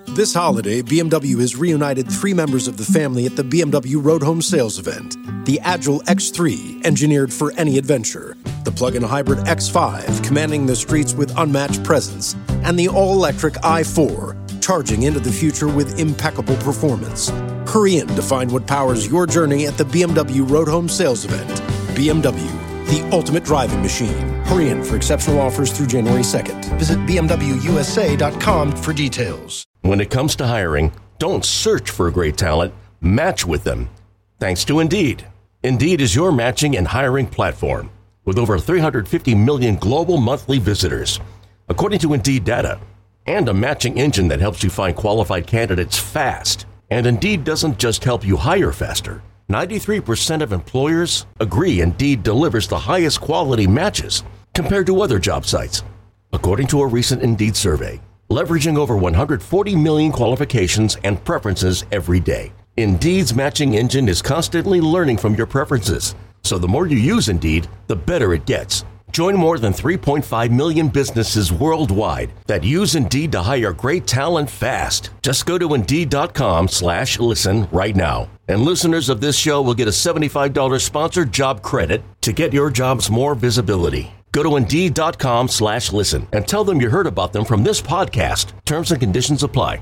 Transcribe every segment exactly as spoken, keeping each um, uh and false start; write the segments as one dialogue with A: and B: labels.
A: This holiday, B M W has reunited three members of the family at the B M W Road Home Sales event. The Agile X three, engineered for any adventure. The plug-in hybrid X five, commanding the streets with unmatched presence. And the all-electric i four, charging into the future with impeccable performance. Hurry in to find what powers your journey at the B M W Road Home Sales event. B M W, the ultimate driving machine. Hurry in for exceptional offers through January second. Visit b m w u s a dot com for details.
B: When it comes to hiring, don't search for great talent, match with them. Thanks to Indeed. Indeed is your matching and hiring platform with over three hundred fifty million global monthly visitors, according to Indeed data, and a matching engine that helps you find qualified candidates fast. And Indeed doesn't just help you hire faster. ninety-three percent of employers agree Indeed delivers the highest quality matches compared to other job sites, according to a recent Indeed survey. Leveraging over one hundred forty million qualifications and preferences every day. Indeed's matching engine is constantly learning from your preferences. So the more you use Indeed, the better it gets. Join more than three point five million businesses worldwide that use Indeed to hire great talent fast. Just go to Indeed.com slash listen right now. And listeners of this show will get a seventy-five dollars sponsored job credit to get your jobs more visibility. Go to Indeed.com slash listen and tell them you heard about them from this podcast. Terms and conditions apply.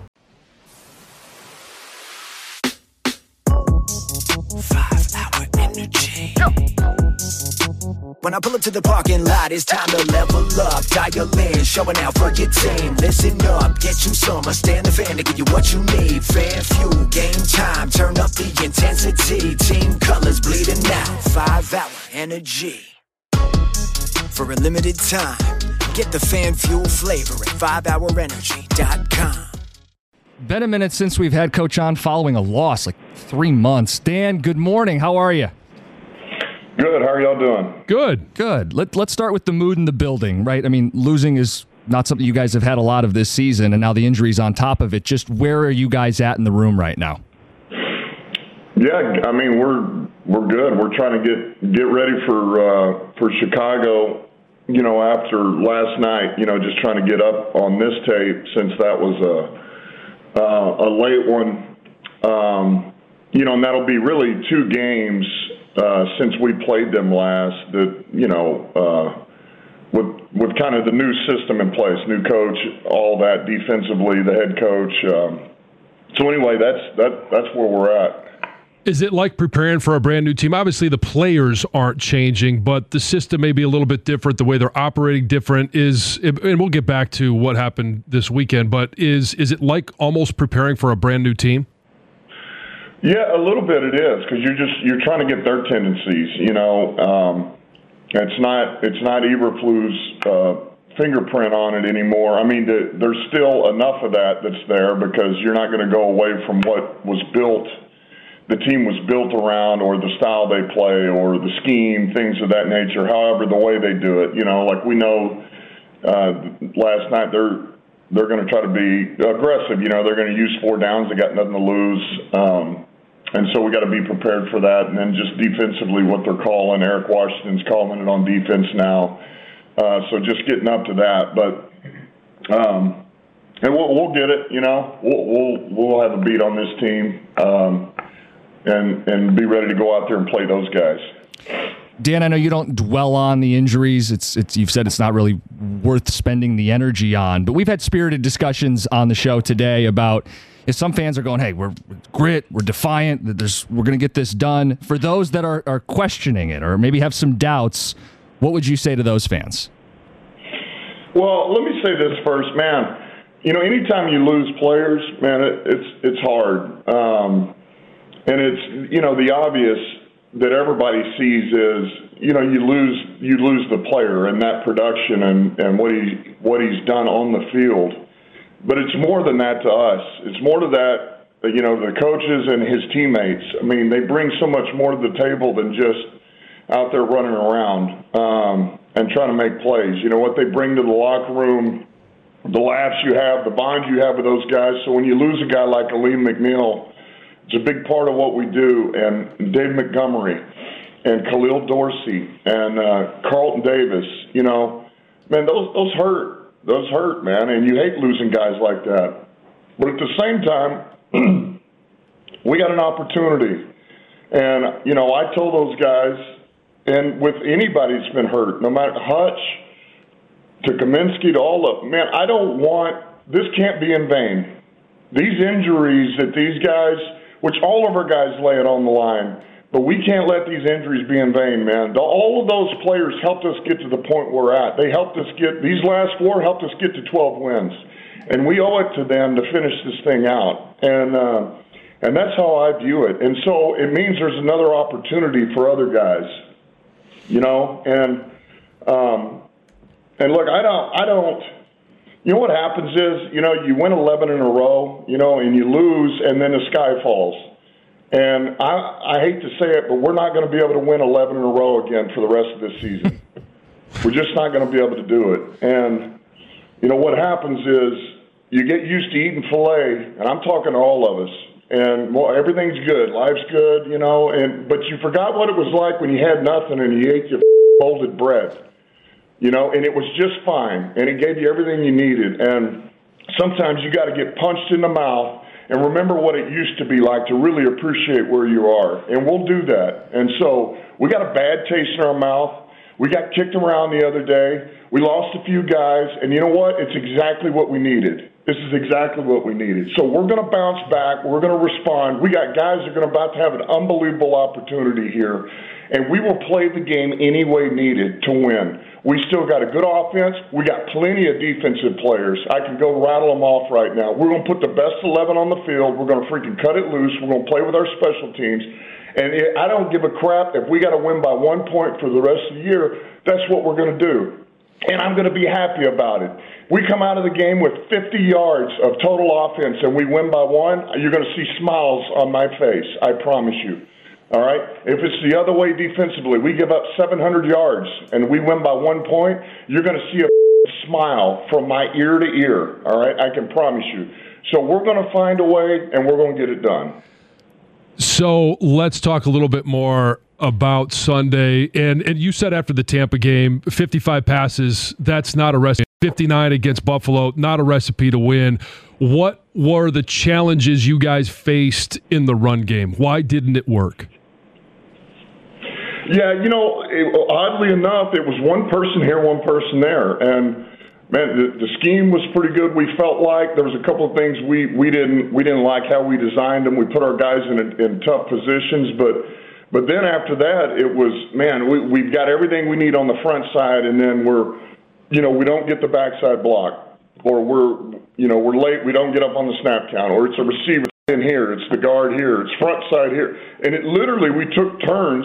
C: Five hour energy. When I pull up to the parking lot, it's time to level up. Dial in, showing out for your team. Listen up, get you some. I stand the fan to give you what you need. Fan fuel, game time. Turn up the intensity. Team colors bleeding out. Five hour energy. For a limited time, get the fan fuel flavor at five hour energy dot com.
D: Been a minute since we've had Coach on following a loss, like three months. Dan, good morning. How are you?
E: Good. How are y'all doing?
D: Good. Good. Let, let's start with the mood in the building, right? I mean, losing is not something you guys have had a lot of this season, and now the injuries on top of it. Just where are you guys at in the room right now?
E: Yeah, I mean, we're we're good. We're trying to get get ready for uh, for Chicago. You know, after last night, you know, just trying to get up on this tape since that was a uh, a late one. Um, you know, and that'll be really two games uh, since we played them last. That you know, uh, with with kind of the new system in place, new coach, all that defensively, the head coach. Um, so anyway, that's that that's where we're at.
F: Is it like preparing for a brand new team? Obviously, the players aren't changing, but the system may be a little bit different. The way they're operating different is, and we'll get back to what happened this weekend. But is is it like almost preparing for a brand new team?
E: Yeah, a little bit it is, because you're just you're trying to get their tendencies. You know, um, it's not it's not Eberflus uh, fingerprint on it anymore. I mean, the, there's still enough of that that's there because you're not going to go away from what was built. The team was built around, or the style they play, or the scheme, things of that nature. However, the way they do it, you know, like we know uh, last night they're they're going to try to be aggressive. You know, they're going to use four downs. They got nothing to lose, um, and so we got to be prepared for that. And then just defensively, what they're calling, Eric Washington's calling it on defense now. Uh, so just getting up to that, but um, and we'll we'll get it. You know, we'll we'll we'll have a beat on this team. Um, And, and be ready to go out there and play those guys.
D: Dan, I know you don't dwell on the injuries. It's it's you've said it's not really worth spending the energy on, but we've had spirited discussions on the show today about if some fans are going, hey, we're grit, we're defiant, there's, we're going to get this done. For those that are, are questioning it or maybe have some doubts, what would you say to those fans?
E: Well, let me say this first, man. You know, anytime you lose players, man, it, it's it's hard. Um, And it's, you know, the obvious that everybody sees is, you know, you lose you lose the player and that production and, and what he what he's done on the field. But it's more than that to us. It's more to that, you know, the coaches and his teammates. I mean, they bring so much more to the table than just out there running around um, and trying to make plays. You know, what they bring to the locker room, the laughs you have, the bond you have with those guys. So when you lose a guy like Aleem McNeil, it's a big part of what we do, and Dave Montgomery and Khalil Dorsey and uh, Carlton Davis, you know, man, those those hurt. Those hurt, man, and you hate losing guys like that. But at the same time, we got an opportunity. And, you know, I told those guys, and with anybody that's been hurt, no matter Hutch to Kaminsky to all of them, man, I don't want, this can't be in vain. These injuries that these guys, which all of our guys lay it on the line, but we can't let these injuries be in vain, man. All of those players helped us get to the point we're at. They helped us get, these last four helped us get to twelve wins. And we owe it to them to finish this thing out. And, uh, and that's how I view it. And so it means there's another opportunity for other guys, you know? And, um, and look, I don't, I don't, you know what happens is, you know, you win eleven in a row, you know, and you lose, and then the sky falls. And I, I hate to say it, but we're not going to be able to win eleven in a row again for the rest of this season. We're just not going to be able to do it. And, you know, what happens is you get used to eating filet, and I'm talking to all of us, and well, everything's good. Life's good, you know, and but you forgot what it was like when you had nothing and you ate your molded bread, you know, and it was just fine, and it gave you everything you needed. And sometimes you got to get punched in the mouth and remember what it used to be like to really appreciate where you are. And we'll do that. And so we got a bad taste in our mouth. We got kicked around the other day. We lost a few guys. And you know what? It's exactly what we needed. This is exactly what we needed. So we're going to bounce back. We're going to respond. We got guys that are going to about to have an unbelievable opportunity here. And we will play the game any way needed to win. We still got a good offense. We got plenty of defensive players. I can go rattle them off right now. We're going to put the best eleven on the field. We're going to freaking cut it loose. We're going to play with our special teams. And it, I don't give a crap if we got to win by one point for the rest of the year. That's what we're going to do. And I'm going to be happy about it. We come out of the game with fifty yards of total offense and we win by one, you're going to see smiles on my face. I promise you. All right? If it's the other way defensively, we give up seven hundred yards and we win by one point, you're going to see a smile from my ear to ear. All right? I can promise you. So we're going to find a way and we're going to get it done.
F: So let's talk a little bit more about Sunday. And and you said after the Tampa game, fifty-five passes, that's not a recipe. fifty-nine against Buffalo, not a recipe to win. What were the challenges you guys faced in the run game? Why didn't it work?
E: Yeah, you know, it, oddly enough, it was one person here, one person there. And, man, the, the scheme was pretty good, we felt like. There was a couple of things we, we didn't we didn't like how we designed them. We put our guys in, a, in tough positions. But but then after that, it was, man, we, we've got everything we need on the front side, and then we're, you know, we don't get the backside block. Or we're, you know, we're late, we don't get up on the snap count. Or it's a receiver in here, it's the guard here, it's front side here. And it literally, we took turns,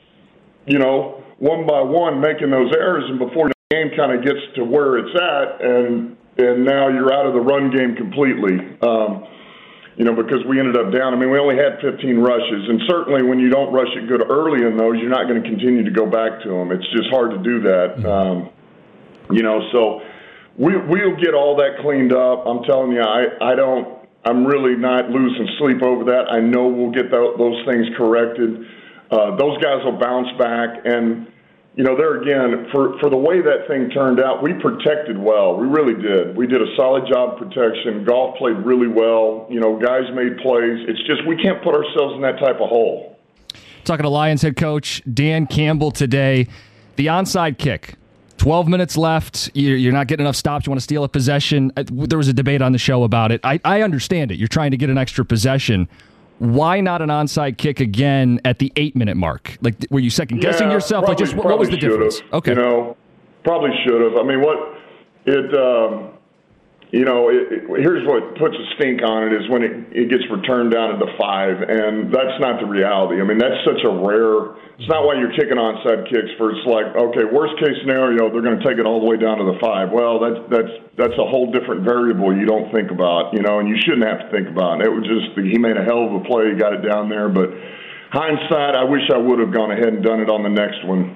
E: you know, one by one, making those errors, and before the game kind of gets to where it's at, and and now you're out of the run game completely, um, you know, because we ended up down. I mean, we only had fifteen rushes, and certainly when you don't rush it good early in those, you're not going to continue to go back to them. It's just hard to do that, um, you know, so we, we'll get all that cleaned up. I'm telling you, I, I don't, I'm really not losing sleep over that. I know we'll get th- those things corrected. Uh, those guys will bounce back, and you know, there again, for, for the way that thing turned out, we protected well. We really did. We did a solid job of protection. Golf played really well. You know, guys made plays. It's just we can't put ourselves in that type of hole.
D: Talking to Lions head coach Dan Campbell today. The onside kick. twelve minutes left. You're not getting enough stops. You want to steal a possession. There was a debate on the show about it. I, I understand it. You're trying to get an extra possession. Why not an onside kick again at the eight-minute mark? Like, were you second-guessing
E: yeah,
D: yourself?
E: Probably,
D: like, just what, what was the difference?
E: Okay. You know, probably should have. I mean, what it, um, you know, it, it, here's what puts a stink on it is when it, it gets returned down to the five, and that's not the reality. I mean, that's such a rare – it's not why you're kicking onside kicks for it's like, okay, worst-case scenario, they're going to take it all the way down to the five. Well, that's that's that's a whole different variable you don't think about, you know, and you shouldn't have to think about it. It was just – he made a hell of a play. He got it down there. But hindsight, I wish I would have gone ahead and done it on the next one.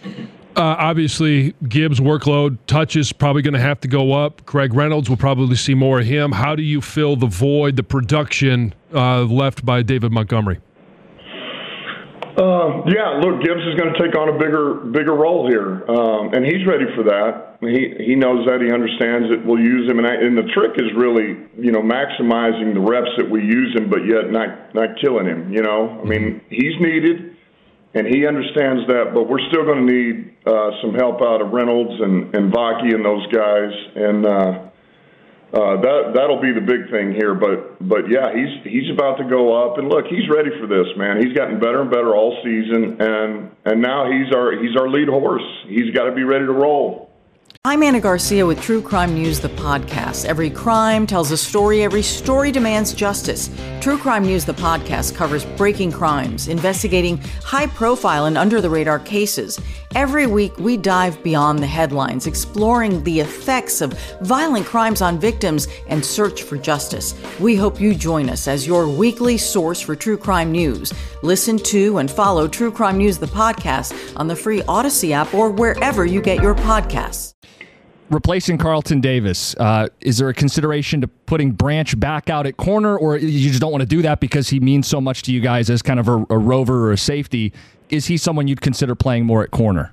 F: Uh, obviously, Gibbs' workload, touches probably going to have to go up. Craig Reynolds will probably see more of him. How do you fill the void, the production uh, left by David Montgomery?
E: Uh, yeah, look, Gibbs is going to take on a bigger bigger role here, um, and he's ready for that. He he knows that. He understands that we'll use him, and, I, and the trick is really, you know, maximizing the reps that we use him, but yet not not killing him. You know, I mean, he's needed, and he understands that, but we're still going to need uh, some help out of Reynolds and and Vaki and those guys, and. Uh, Uh, that that'll be the big thing here, but but yeah, he's he's about to go up, and look, he's ready for this, man. He's gotten better and better all season, and and now he's our he's our lead horse. He's got to be ready to roll.
G: I'm Anna Garcia with True Crime News, the podcast. Every crime tells a story. Every story demands justice. True Crime News, the podcast, covers breaking crimes, investigating high-profile and under-the-radar cases. Every week, we dive beyond the headlines, exploring the effects of violent crimes on victims and search for justice. We hope you join us as your weekly source for true crime news. Listen to and follow True Crime News, the podcast, on the free Odyssey app or wherever you get your podcasts.
D: Replacing Carlton Davis, uh, is there a consideration to putting Branch back out at corner, or you just don't want to do that because he means so much to you guys as kind of a, a rover or a safety? Is he someone you'd consider playing more at corner?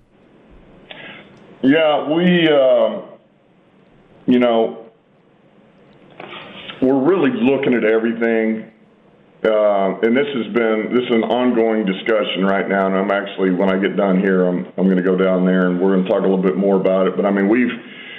E: Yeah, we, uh, you know, we're really looking at everything. Uh, and this has been this is an ongoing discussion right now, and I'm actually, when I get done here, I'm I'm going to go down there and we're going to talk a little bit more about it. But I mean, we've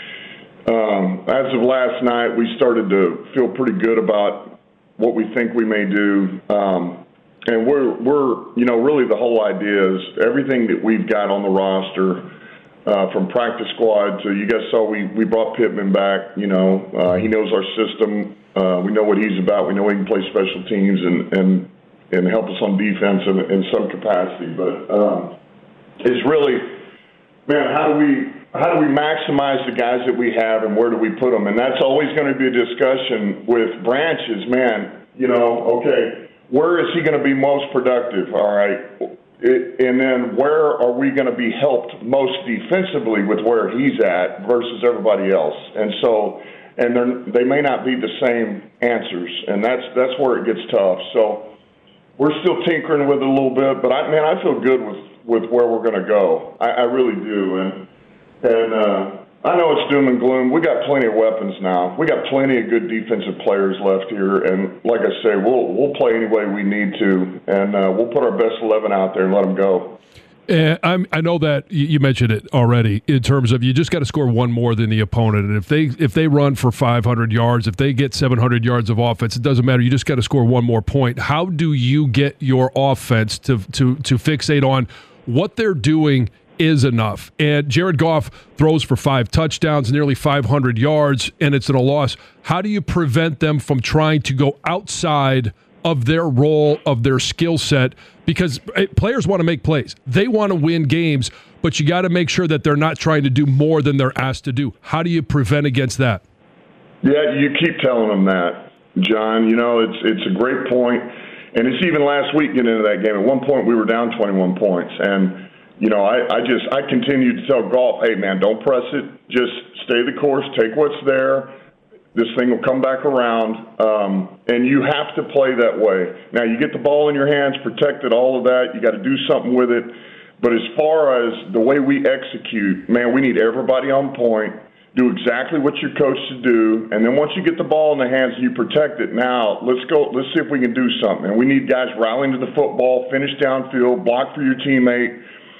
E: um, as of last night, we started to feel pretty good about what we think we may do, um, and we're we're you know really the whole idea is everything that we've got on the roster. Uh, from practice squad to, you guys saw we, we brought Pittman back. You know, uh, he knows our system. Uh, we know what he's about. We know he can play special teams and and, and help us on defense in, in some capacity. But um, it's really, man, how do we how do we maximize the guys that we have and where do we put them? And that's always going to be a discussion with Branches. Man, you know, okay, where is he going to be most productive? All right. It, and then where are we going to be helped most defensively with where he's at versus everybody else? And so, and they may not be the same answers, and that's that's where it gets tough. So we're still tinkering with it a little bit, but I, man, I feel good with, with where we're going to go. I, I really do, and and uh, I know it's doom and gloom. We got plenty of weapons now. We got plenty of good defensive players left here, and like I say, we'll we'll play any way we need to, and uh, we'll put our best eleven out there and let them go.
F: And I'm, I know that you mentioned it already in terms of you just got to score one more than the opponent, and if they if they run for five hundred yards, if they get seven hundred yards of offense, it doesn't matter. You just got to score one more point. How do you get your offense to to to fixate on what they're doing is enough? And Jared Goff throws for five touchdowns, nearly five hundred yards, and it's in a loss. How do you prevent them from trying to go outside of their role, of their skill set? Because players want to make plays. They want to win games, but you got to make sure that they're not trying to do more than they're asked to do. How do you prevent against that?
E: Yeah, you keep telling them that, John. You know, it's it's a great point. And it's even last week getting into that game. At one point, we were down twenty-one points, and you know, I, I just I continue to tell Goff, hey, man, don't press it. Just stay the course. Take what's there. This thing will come back around. Um, and you have to play that way. Now, you get the ball in your hands, protect it, all of that. You got to do something with it. But as far as the way we execute, man, we need everybody on point. Do exactly what you're coached to do. And then once you get the ball in the hands and you protect it, now let's go. Let's see if we can do something. And we need guys rallying to the football, finish downfield, block for your teammate.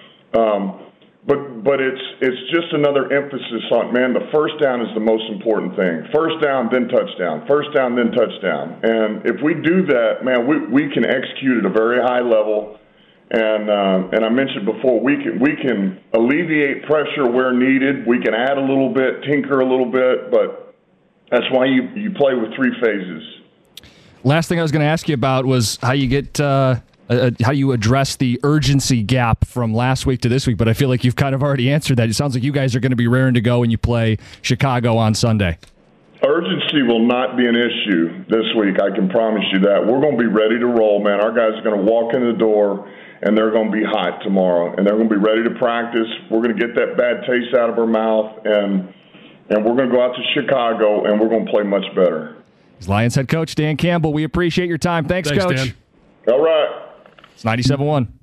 E: Um, but but it's it's just another emphasis on, man, the first down is the most important thing. First down, then touchdown. First down, then touchdown. And if we do that, man, we we can execute at a very high level. And uh, and I mentioned before, we can we can alleviate pressure where needed. We can add a little bit, tinker a little bit, but that's why you, you play with three phases.
D: Last thing I was going to ask you about was how you get uh, uh, how you address the urgency gap from last week to this week, but I feel like you've kind of already answered that. It sounds like you guys are going to be raring to go when you play Chicago on Sunday.
E: Urgency will not be an issue this week, I can promise you that. We're going to be ready to roll, man. Our guys are going to walk in the door, and they're going to be hot tomorrow, and they're going to be ready to practice. We're going to get that bad taste out of our mouth, and and we're going to go out to Chicago, and we're going to play much better.
D: He's Lions head coach Dan Campbell. We appreciate your time. Thanks,
F: Thanks
D: Coach.
F: Dan.
E: All right.
D: It's ninety-seven point one.